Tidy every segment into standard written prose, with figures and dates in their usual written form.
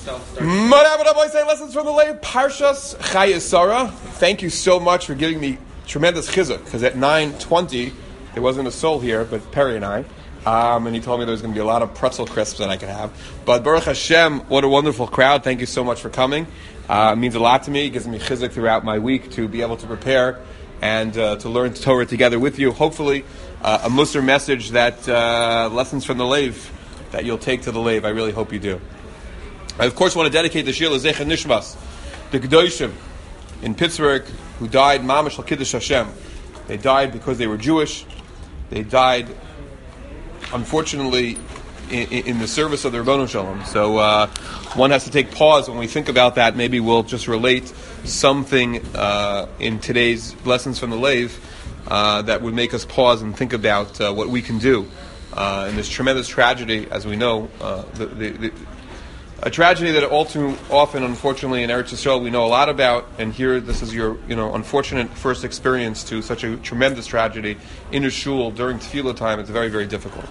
Say lessons from the Lev, Parshas Chayei Sarah. Thank you so much for giving me tremendous chizuk, because at 9:20 there wasn't a soul here but Perry and I, and he told me there was going to be a lot of pretzel crisps that I could have. But Baruch Hashem, what a wonderful crowd! Thank you so much for coming. It means a lot to me. It gives me chizuk throughout my week to be able to prepare and to learn Torah together with you. Hopefully, a Musar message that lessons from the Lev that you'll take to the Lev. I really hope you do. I, of course, want to dedicate the Shir L'Zecher Nishmas, the Gedoshim in Pittsburgh, who died Mamash Al Kiddush Hashem. They died because they were Jewish. They died, unfortunately, in the service of the Ribbono Shel Olam. So one has to take pause when we think about that. Maybe we'll just relate something in today's lessons from the Lev that would make us pause and think about what we can do in this tremendous tragedy, as we know, a tragedy that all too often, unfortunately, in Eretz Yisrael we know a lot about, and here this is your, unfortunate first experience to such a tremendous tragedy in a shul during tefillah time. It's very, very difficult.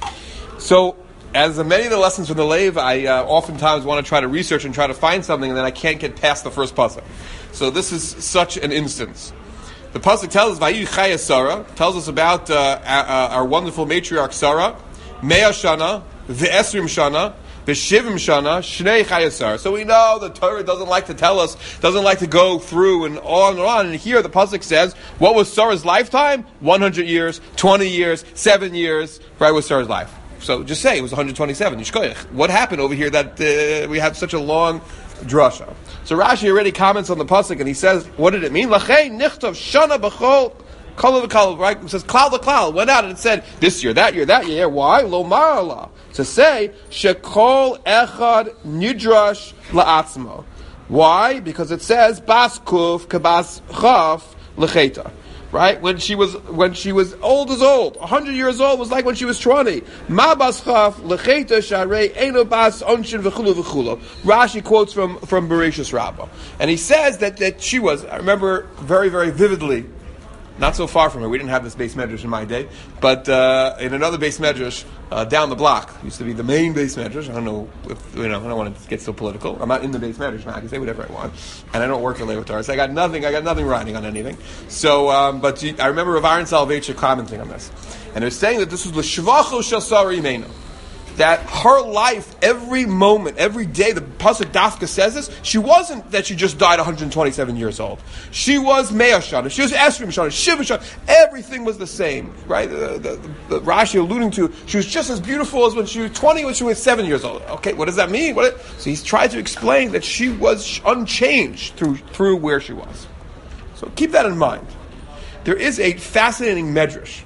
So, as many of the lessons from the Lev, I oftentimes want to try to research and try to find something, and then I can't get past the first pasuk. So this is such an instance. The pasuk tells us, Vayi Chayei Sarah, tells us about our wonderful matriarch Sarah, Mea Shana, Ve'esrim Shana, B'shivim Shana, Shnei Chayei Sarah. So we know the Torah doesn't like to tell us, doesn't like to go through and on and on. And here the pasuk says, what was Sarah's lifetime? 100 years, 20 years, 7 years, right, was Sarah's life. So just say it was 127. Yishkoyach. What happened over here that we have such a long drasha? So Rashi already comments on the pasuk and he says, what did it mean? Lachei nichtav shana b'chol kol v'kol. Right? It says klal v'klal. Went out and it said this year, that year, that year. Why? Lo marala. To say shekol echad nidrash la'atzmo. Why? Because it says bas kuf kabas chaf lecheta. Right? When she was old as old, 100 years old was like when she was 20. Ma bas chaf lecheta sharei eno bas onshin v'chulu v'chulu. Rashi quotes from Bereshis Rabbah, and he says that she was. I remember very, very vividly. Not so far from her. We didn't have this base medrash in my day, but in another base medrash down the block, used to be the main base medrash. I don't know if I don't want to get so political. I'm not in the base medrash now. I can say whatever I want, and I don't work for Lev Torah, so I got nothing riding on anything. So, but I remember Rav Aaron Soloveitchik commenting on this, and they're saying that this was l'shvacho shel Sarah Imenu. That her life, every moment, every day, the pasuk Dafka says this, she wasn't that she just died 127 years old. She was Mea Shana, she was Esrim Shana, Shiva Shana, everything was the same, right? The Rashi alluding to, she was just as beautiful as when she was 20, when she was 7 years old. Okay, what does that mean? So he's tried to explain that she was unchanged through where she was. So keep that in mind. There is a fascinating medrash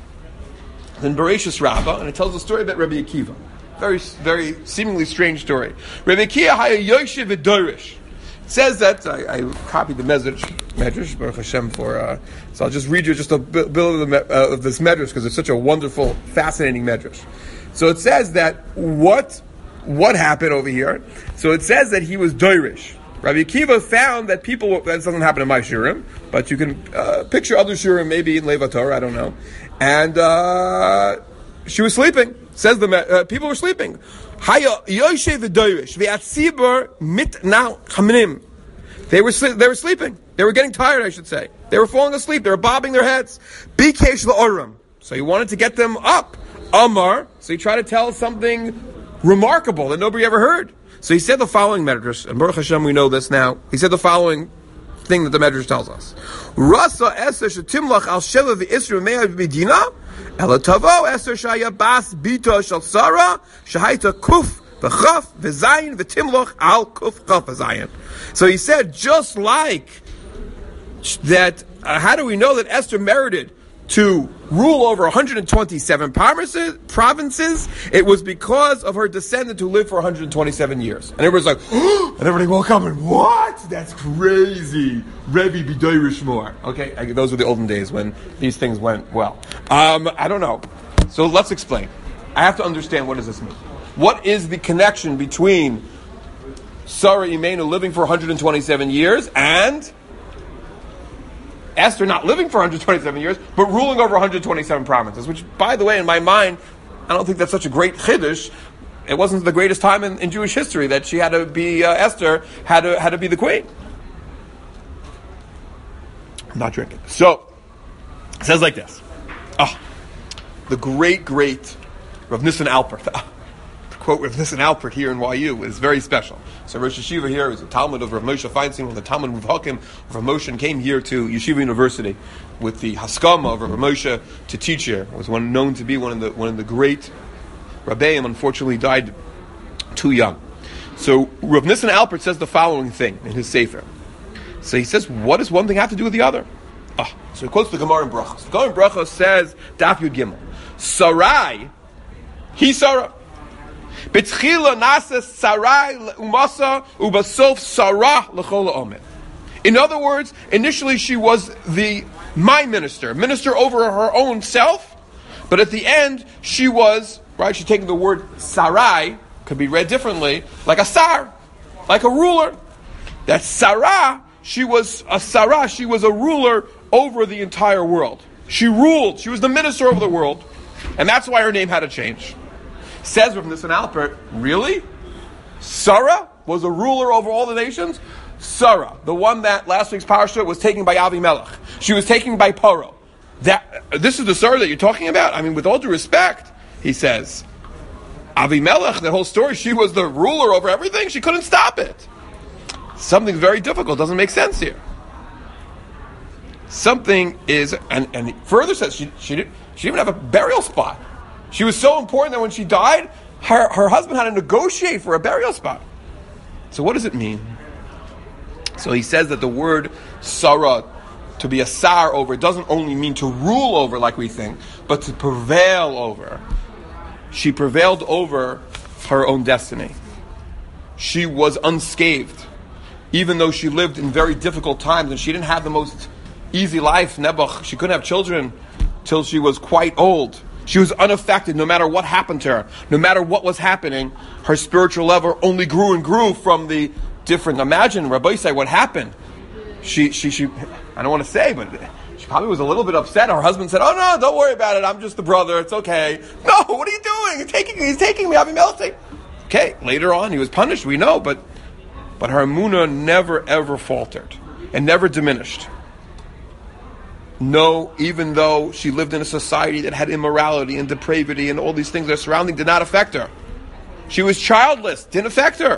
in Bereshis Rabbah, and it tells a story about Rabbi Akiva. Very, very seemingly strange story. Rabbi Akiva haya yoshev v'dorish. It says that I copied the medrash Baruch Hashem so I'll just read you just a bit of this medrash because it's such a wonderful, fascinating medrash. So it says that what happened over here. So it says that he was dorish. Rabbi Akiva found that people. That doesn't happen in my shiurim, but you can picture other shiurim, maybe in Lev Torah, I don't know. And she was sleeping. Says the people were sleeping. They were sleeping. They were getting tired, I should say. They were falling asleep. They were bobbing their heads. So he wanted to get them up. Amar. So he tried to tell something remarkable that nobody ever heard. So he said the following medrash, and Baruch Hashem, we know this now. He said the following thing that the medrash tells us. Rasa eser shetimlach al sheva v'isra me'ah b'medina. Ela tavo eser shaya bas bito shel Sarah shahaita kuf v'chaf v'zayin v'timloch al kuf chaf v'zayin. So he said, just like that, how do we know that Esther merited to rule over 127 provinces? It was because of her descendant who lived for 127 years. And everybody's like, and everybody woke up and, what? That's crazy. Rebbe B'dorish more. Okay, those were the olden days when these things went well. I don't know. So let's explain. I have to understand, what does this mean? What is the connection between Sarah Imenu living for 127 years and Esther not living for 127 years, but ruling over 127 provinces, which, by the way, in my mind, I don't think that's such a great chiddush. it wasn't the greatest time in Jewish history that she had to be Esther had to be the queen. I'm not drinking. So it says like this. The great Rav Nissen Alpert. To quote Rav Nissen Alpert here in YU is very special. So Rosh Yeshiva here is a Talmud of Rav Moshe Feinstein, when the Talmud Muvhakim of Rav Moshe came here to Yeshiva University with the Haskama of Rav Moshe to teach here. Was known to be one of the great Rabbeim. Unfortunately, died too young. So Rav Nissen Alpert says the following thing in his Sefer. So he says, what does one thing have to do with the other? So he quotes the Gemara in Brachos. The Gemara in Brachos says, Daf Yud Gimel, Sarai, he Sarah. B'tchila nasa Sarai umasa ubasof Sarah l'chol ha'omer. In other words, initially she was the minister over her own self, but at the end she was, right, she's taking the word Sarai, could be read differently, like a sar, like a ruler. That Sarah, she was a ruler over the entire world. She ruled, she was the minister over the world, and that's why her name had to change. Says Rav Nissen Alpert, really? Sarah was a ruler over all the nations? Sarah, the one that last week's parasha was taken by Avimelech. She was taken by Paro. This is the Sarah that you're talking about? I mean, with all due respect, he says, Avimelech, the whole story, she was the ruler over everything. She couldn't stop it. Something very difficult, doesn't make sense here. Something is, and further says, she didn't even have a burial spot. She was so important that when she died, her husband had to negotiate for a burial spot. So what does it mean? So he says that the word Sarah, to be a sar over, doesn't only mean to rule over like we think, but to prevail over. She prevailed over her own destiny. She was unscathed. Even though she lived in very difficult times and she didn't have the most easy life, Nebuch, she couldn't have children till she was quite old. She was unaffected no matter what happened to her. No matter what was happening, her spiritual level only grew and grew from the different. Imagine, Rabbi say, what happened? She I don't want to say, but she probably was a little bit upset. Her husband said, "Oh no, don't worry about it. I'm just the brother. It's okay." No, what are you doing? He's taking me. Avimelech. Okay, later on he was punished. We know, but her emunah never ever faltered and never diminished. No, even though she lived in a society that had immorality and depravity and all these things that are surrounding, did not affect her. She was childless, didn't affect her.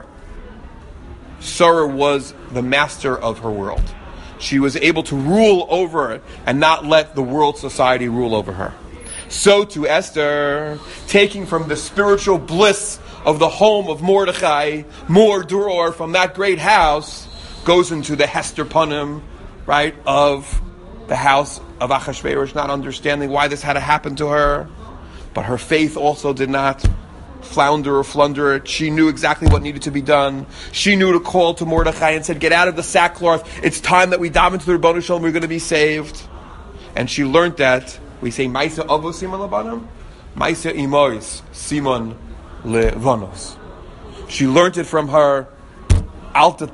Sarah was the master of her world. She was able to rule over it and not let the world society rule over her. So to Esther, taking from the spiritual bliss of the home of Mordechai, Mordor, from that great house, goes into the Hester Panim, right, of the house of Achashverosh, not understanding why this had to happen to her. But her faith also did not flounder or flunder. She knew exactly what needed to be done. She knew to call to Mordechai and said, "Get out of the sackcloth. It's time that we dive into the Rebbeinu Shalom. We're going to be saved." And she learned that. We say, "Maisa Avo Simon Lebanim, Maisa Imois Simon Levanos." She learned it from her Alta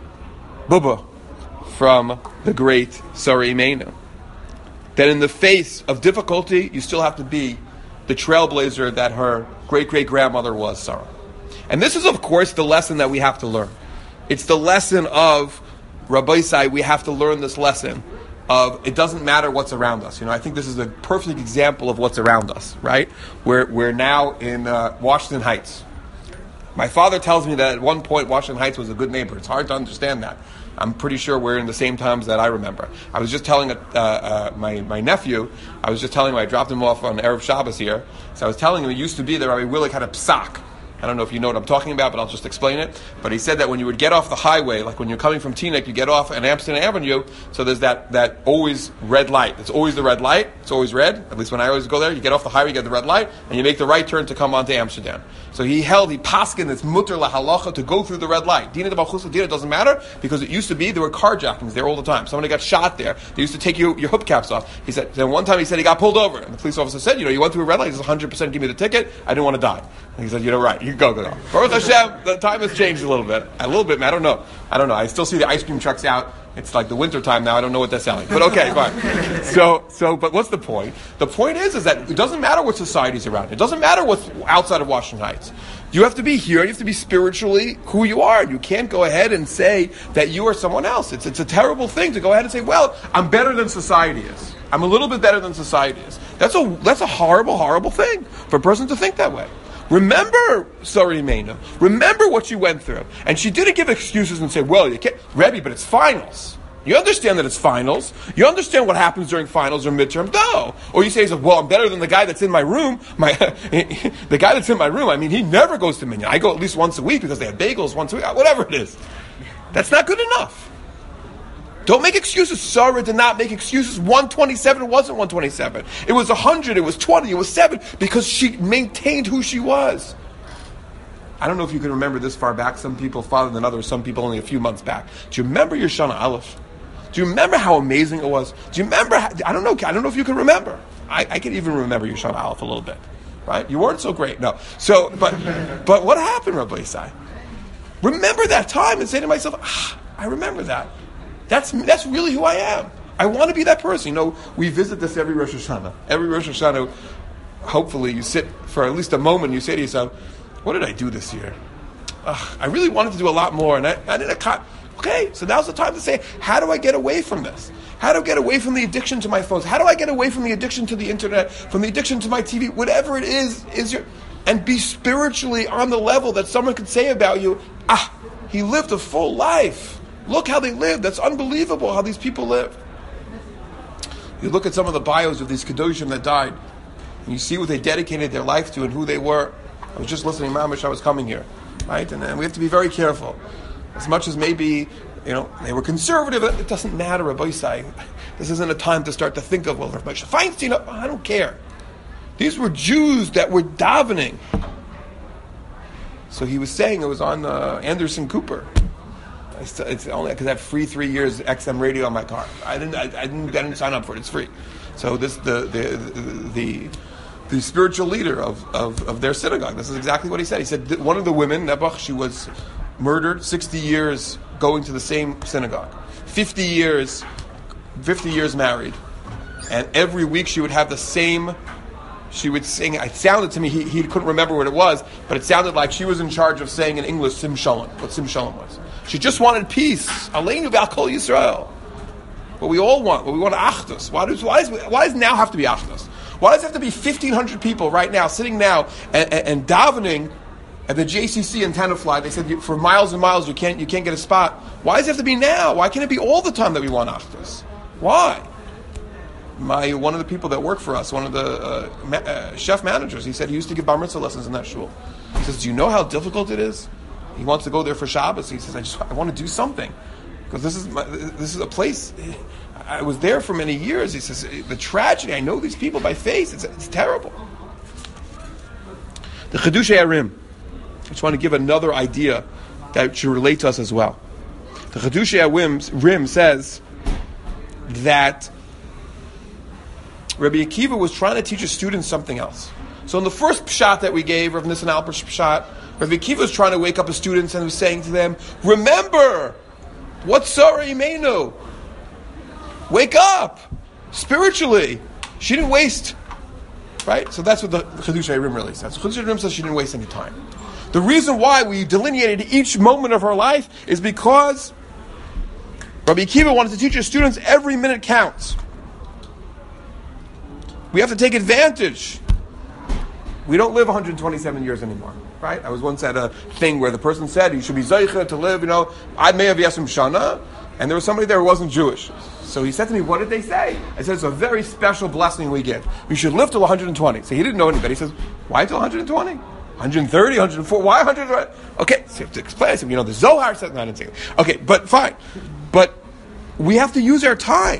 Bubba, from the great Sarah Imenu. That in the face of difficulty, you still have to be the trailblazer that her great-great-grandmother was, Sarah. And this is, of course, the lesson that we have to learn. It's the lesson of Rabbi Sai. We have to learn this lesson of it doesn't matter what's around us. I think this is a perfect example of what's around us, right? We're now in Washington Heights. My father tells me that at one point Washington Heights was a good neighborhood. It's hard to understand that. I'm pretty sure we're in the same times that I remember. I was just telling my nephew, I dropped him off on Erev Shabbos here, so I was telling him it used to be that Rabbi Willig had a psak. I don't know if you know what I'm talking about, but I'll just explain it. But he said that when you would get off the highway, like when you're coming from Teaneck, you get off on Amsterdam Avenue, so there's that always red light. It's always the red light. It's always red. At least when I always go there, you get off the highway, you get the red light, and you make the right turn to come onto Amsterdam. So he paskin it's mutter lahalacha to go through the red light. Dina de Balchus Dina doesn't matter because it used to be there were carjackings there all the time. Somebody got shot there. They used to take your hubcaps off. He said, then one time he said he got pulled over, and the police officer said, you went through a red light. He says, 100% give me the ticket. I didn't want to die. And he said, right. You go. Baruch Hashem, the time has changed a little bit. I don't know. I still see the ice cream trucks out It's like the winter time now. I don't know what they're selling, but okay, fine. But what's the point? The point is that it doesn't matter what society's around. It doesn't matter what's outside of Washington Heights. You have to be here. You have to be spiritually who you are. You can't go ahead and say that you are someone else. It's a terrible thing to go ahead and say, well, I'm better than society is. I'm a little bit better than society is. That's a horrible, horrible thing for a person to think that way. Remember Sarah Imeinu. Remember what she went through. And she didn't give excuses and say, well, you can't, Rebbe, but it's finals. You understand that it's finals. You understand what happens during finals or midterm. No. Or you say, well, I'm better than the guy that's in my room. The guy that's in my room, I mean, he never goes to Minyan. I go at least once a week because they have bagels once a week. Whatever it is. That's not good enough. Don't make excuses. Sarah did not make excuses. 127 wasn't 127. It was 100, it was 20, it was 7, because she maintained who she was. I don't know if you can remember this far back. Some people farther than others, some people only a few months back. Do you remember your Shana Aleph? Do you remember how amazing it was? Do you remember, I don't know if you can remember. I can even remember your Shana Aleph a little bit. Right? You weren't so great, no. So, but what happened, Rabbi Isai? Remember that time and say to myself, I remember that. That's really who I am. I want to be that person. You know, we visit this every Rosh Hashanah. Every Rosh Hashanah, hopefully you sit for at least a moment and you say to yourself, what did I do this year? I really wanted to do a lot more, and I didn't. Okay, so now's the time to say, how do I get away from this? How do I get away from the addiction to my phones? How do I get away from the addiction to the internet, from the addiction to my TV? Whatever it is and be spiritually on the level that someone could say about you, he lived a full life. Look how they lived. That's unbelievable how these people live. You look at some of the bios of these Kedoshim that died, and you see what they dedicated their life to and who they were. I was just listening, Mamish, I was coming here. Right? And we have to be very careful. As much as maybe, they were conservative, it doesn't matter, Rabbi Isai. This isn't a time to start to think of, well, Rabbi Feinstein, I don't care. These were Jews that were davening. So he was saying, it was on Anderson Cooper. It's only because I have free 3 years XM radio on my car. I didn't sign up for it. It's free. So this the spiritual leader of their synagogue. This is exactly what he said. He said that one of the women, Nebuch, she was murdered. 60 years going to the same synagogue. 50 years married, and every week she would have the same. She would sing. It sounded to me he couldn't remember what it was, but it sounded like she was in charge of saying in English Sim Shalom. What Sim Shalom was. She just wanted peace. Aleinu v'al kol Yisrael. What we all want. What we want Achdus. Why does now have to be Achdus? Why does it have to be 1,500 people right now sitting now and davening at the JCC in Tenafly? They said for miles and miles you can't get a spot. Why does it have to be now? Why can't it be all the time that we want Achdus? Why? One of the people that work for us, one of the chef managers, he said he used to give bar mitzvah lessons in that shul. He says, do you know how difficult it is? He wants to go there for Shabbos. He says, I want to do something. Because this is a place, I was there for many years. He says, the tragedy, I know these people by face, it's terrible. The Chiddushei HaRim. I just want to give another idea that should relate to us as well. The Chiddushei HaRim says that Rabbi Akiva was trying to teach his students something else. So in the first pshat that we gave, Rav Nissen Alper's pshat, Rabbi Akiva was trying to wake up his students and was saying to them, remember, what's Sarah Imeinu? Wake up! Spiritually. She didn't waste. Right? So that's what the Chiddushei HaRim really says. Chiddushei HaRim says she didn't waste any time. The reason why we delineated each moment of her life is because Rabbi Akiva wanted to teach his students every minute counts. We have to take advantage. We don't live 127 years anymore, right? I was once at a thing where the person said you should be zeicha to live, Ad Mea V'Yasrim Shana, and there was somebody there who wasn't Jewish. So he said to me, what did they say? I said, it's a very special blessing we get. We should live till 120. So he didn't know anybody. He says, why till 120? 130, 104, why 120? Okay, so you have to explain. I said, the Zohar said, no, I didn't say it. Okay, but fine. But we have to use our time.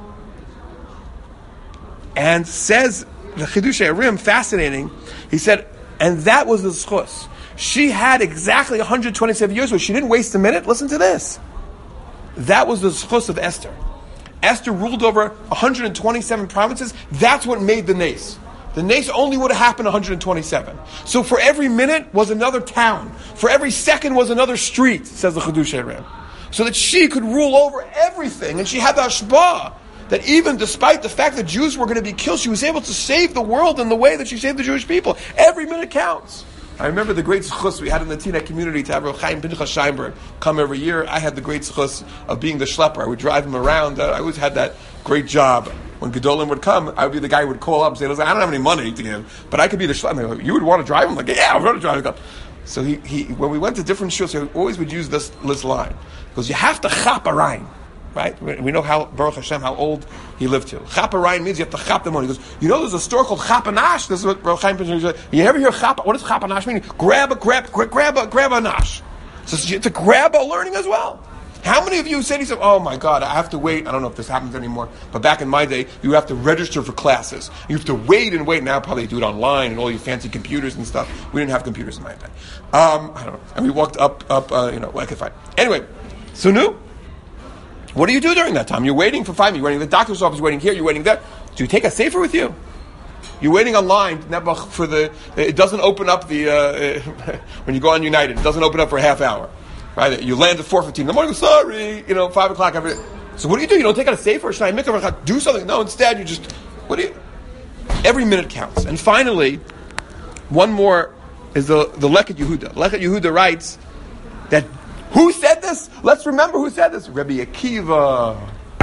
And says the Chiddushei HaRim, fascinating, he said, and that was the zchus. She had exactly 127 years where she didn't waste a minute. Listen to this. That was the zchus of Esther. Esther ruled over 127 provinces. That's what made the Nace. The Nace only would have happened 127. So for every minute was another town. For every second was another street, says the Chiddushei HaRim. so that she could rule over everything. And she had the hashpah that even despite the fact that Jews were going to be killed, she was able to save the world in the way that she saved the Jewish people. Every minute counts. I remember the great zchus we had in the Teaneck community to have Rav Chaim Pinchas Scheinberg come every year. I had the great zchus of being the schlepper. I would drive him around. I always had that great job. When Gedolim would come, I would be the guy who would call up and say, "Listen, I don't have any money to give, but I could be the schlepper." Like, you would want to drive him? Like, yeah, I'm going to drive him. So he when we went to different shuls, he always would use this line. Because you have to chap a Ryan. Right? We know how, Baruch Hashem, how old he lived to. Chap Arayin means you have to chap the money. He goes, there's a store called Chapanash. This is what Baruch Chaim says. You ever hear chap? What does Chapanash mean? Grab a nash. So it's a grab a learning as well. How many of you say to yourself, oh my God, I have to wait. I don't know if this happens anymore, but back in my day, you have to register for classes. You have to wait and wait. Now probably do it online and all your fancy computers and stuff. We didn't have computers in my day. I don't know. And we walked up, I could find. Anyway, so new. What do you do during that time? You're waiting for 5 minutes. You're waiting in the doctor's office, you're waiting here, you're waiting there. Do you take a sefer with you? You're waiting online for it doesn't open up when you go on United, it doesn't open up for a half hour. Right? You land at 4:15 in the morning, sorry, 5 o'clock. So what do? You don't take out a sefer? Should I do something? No, instead you just, every minute counts. And finally, one more is the Leket Yehuda. Leket Yehuda writes that, who said this? Let's remember who said this. Rabbi Akiva.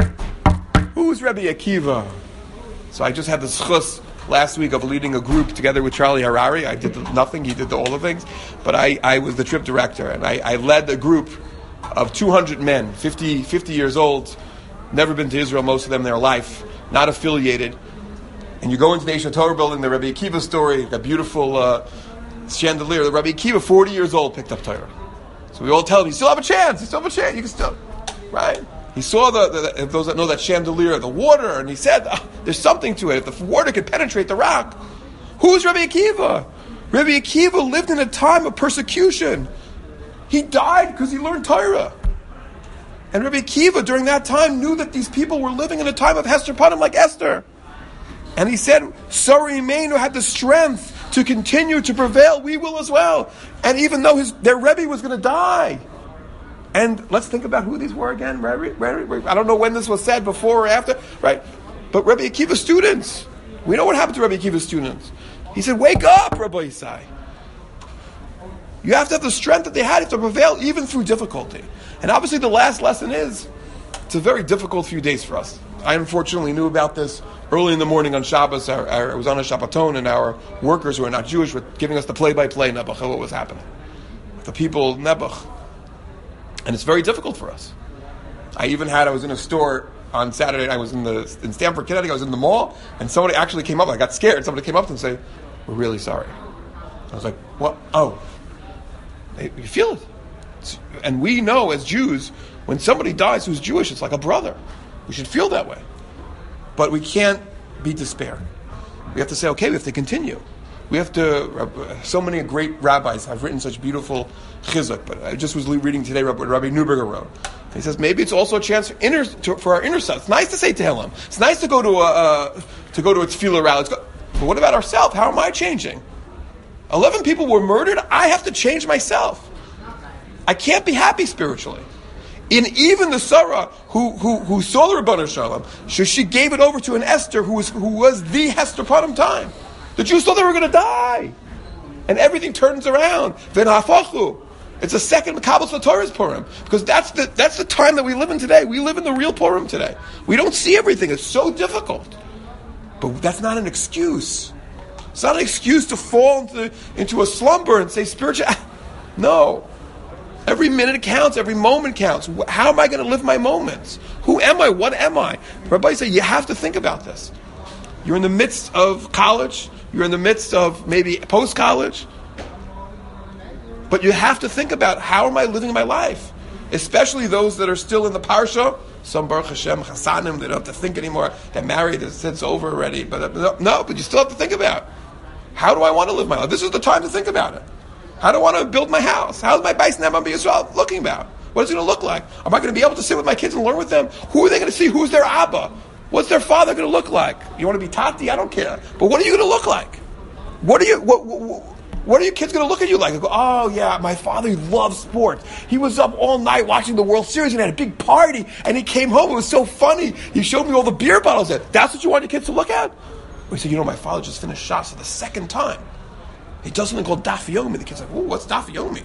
Who's Rabbi Akiva? So I just had the zchus last week of leading a group together with Charlie Harari. I did nothing, he did all the things. But I was the trip director, and I led a group of 200 men, 50 years old, never been to Israel, most of them in their life, not affiliated. And you go into the Aish Torah building, the Rabbi Akiva story, that beautiful chandelier. The Rabbi Akiva, 40 years old, picked up Torah. So we all tell him, you still have a chance, you can still, right? He saw those that know that chandelier, the water, and he said, there's something to it. If the water could penetrate the rock. Who's Rabbi Akiva? Rabbi Akiva lived in a time of persecution. He died because he learned Torah. And Rabbi Akiva, during that time, knew that these people were living in a time of Hester Panim like Esther. And he said, Sari Imeinu had the strength to continue to prevail, we will as well. And even though their Rebbe was going to die. And let's think about who these were again. I don't know when this was said, before or after, right? But Rebbe Akiva's students. We know what happened to Rebbe Akiva's students. He said, wake up, Rabbi Yisai. You have to have the strength that they had to prevail even through difficulty. And obviously the last lesson is, it's a very difficult few days for us. I unfortunately knew about this early in the morning on Shabbos. I was on a Shabbaton, and our workers who are not Jewish were giving us the play-by-play Nebuch of what was happening. The people Nebuch. And it's very difficult for us. I was in a store on Saturday, I was in Stamford, Connecticut, I was in the mall, and somebody actually came up, I got scared, somebody came up to me and said, we're really sorry. I was like, what? Oh. You feel it. And we know as Jews, when somebody dies who's Jewish, it's like a brother. We should feel that way. But we can't be despair. We have to say, okay, we have to continue. We have to, so many great rabbis have written such beautiful chizuk, but I just was reading today what Rabbi Neuberger wrote. He says, maybe it's also a chance for our inner self. It's nice to say Tehillim. It's nice to go to a tefillah rally. But what about ourselves? How am I changing? 11 people were murdered. I have to change myself. I can't be happy spiritually. And even the Sarah who saw the Rebbeinu Shalom, she gave it over to an Esther who was the Hester Panim time. The Jews thought they were going to die, and everything turns around. V'nahafachu. It's a second Kabbalas Torah's Purim, because that's the time that we live in today. We live in the real Purim today. We don't see everything. It's so difficult, but that's not an excuse. It's not an excuse to fall into a slumber and say spiritual. No. Every minute counts. Every moment counts. How am I going to live my moments? Who am I? What am I? Rabbi said, you have to think about this. You're in the midst of college. You're in the midst of maybe post-college. But you have to think about, how am I living my life? Especially those that are still in the parsha. Some Baruch Hashem Chasanim, they don't have to think anymore. They're married, it's over already. But you still have to think about, how do I want to live my life? This is the time to think about it. How do I want to build my house? How's my Bais Ne'eman B'Yisrael looking about? What is it going to look like? Am I going to be able to sit with my kids and learn with them? Who are they going to see? Who's their Abba? What's their father going to look like? You want to be Tati? I don't care. But what are you going to look like? What are your kids going to look at you like? They go, oh yeah, my father loves sports. He was up all night watching the World Series and had a big party, and he came home. It was so funny. He showed me all the beer bottles there. That's what you want your kids to look at? We said, my father just finished shots for the second time. He does something called Daf Yomi. The kid's like, oh, what's Daf Yomi?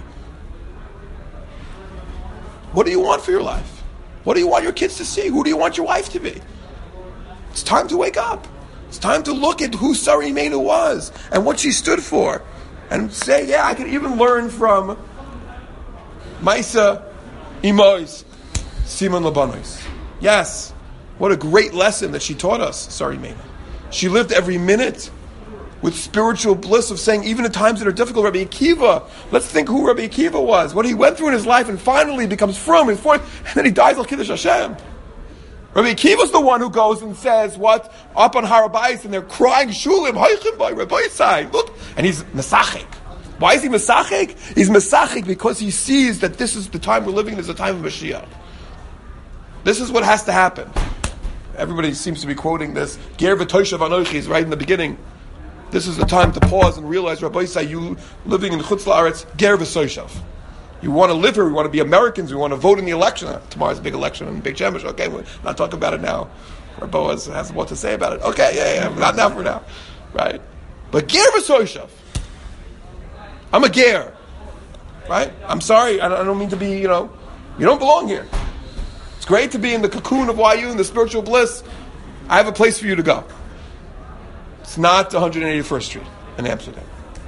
What do you want for your life? What do you want your kids to see? Who do you want your wife to be? It's time to wake up. It's time to look at who Sarah Imeinu was and what she stood for. And say, yeah, I can even learn from Maisa Imois, Simon Labanos. Yes, what a great lesson that she taught us, Sarah Imeinu. She lived every minute with spiritual bliss of saying, even at times that are difficult, Rabbi Akiva, let's think who Rabbi Akiva was, what he went through in his life, and finally becomes from and then he dies al Kiddush Hashem. Rabbi Akiva's the one who goes and says, what? Up on Har HaBayis, and they're crying, Shulim, Haichim by Rabbi Yisai. Look, and he's Mesachik. Why is he Mesachik? He's Mesachik because he sees that this is the time we're living in, is the time of Mashiach. This is what has to happen. Everybody seems to be quoting this. Ger v'toishav anochi is right in the beginning. This is the time to pause and realize, Rabbi Yisai, you living in Chutz La'aretz, ger v'soishav. You want to live here, we want to be Americans, we want to vote in the election. Tomorrow's a big election in Beit Shemesh. Okay, we're not talking about it now. Rabbi has what to say about it. Okay, yeah, not now for now. Right? But ger v'soishav. I'm a ger. Right? I'm sorry, I don't mean to be, you don't belong here. It's great to be in the cocoon of YU and the spiritual bliss. I have a place for you to go. It's not 181st Street in Amsterdam.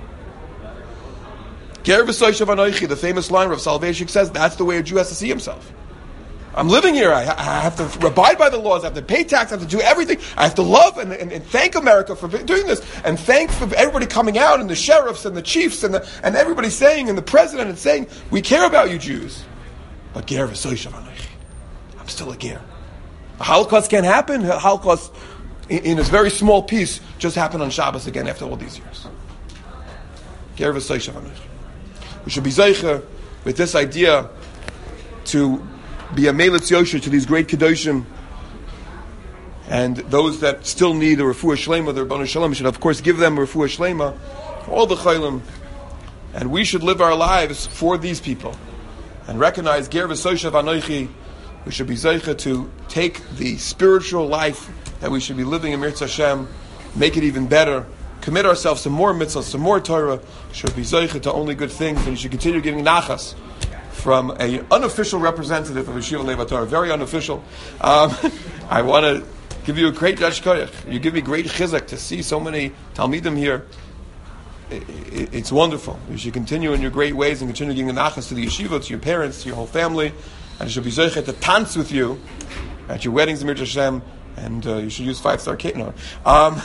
Ger v'soishav anochi, the famous line Rav Soloveitchik says, that's the way a Jew has to see himself. I'm living here. I have to abide by the laws. I have to pay tax. I have to do everything. I have to love and thank America for doing this, and thank for everybody coming out, and the sheriffs and the chiefs and everybody saying, and the president and saying, we care about you Jews. But ger v'soishav anochi, I'm still a ger. A Holocaust can't happen. A Holocaust, in its very small piece, just happened on Shabbos again after all these years. Ger v'soishav anochi. We should be zeicher with this idea to be a melitz yosher to these great kedoshim, and those that still need a refuah shlema, the Rabbanu Shalom, should of course give them a refuah shlema, all the chaylim, and we should live our lives for these people and recognize ger v'soishav anochi. We should be zeicher to take the spiritual life that we should be living in Mirz Hashem, make it even better. Commit ourselves to more mitzvahs, to more Torah. Should be zeicher to only good things, and you should continue giving nachas from an unofficial representative of Yeshiva Lev Torah, very unofficial. I want to give you a great Yesh Koyach. You give me great chizuk to see so many Talmidim here. It's wonderful. You should continue in your great ways and continue giving nachas to the yeshiva, to your parents, to your whole family, and it should be zeicher to dance with you at your weddings in Mirz Hashem. And you should use 5-star cake. No.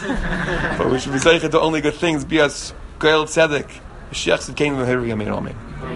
But we should be zeicher to only good things. Bias Goel Tzedek. Mashiach Tzedkeinu V'Heri Yameinu Amen.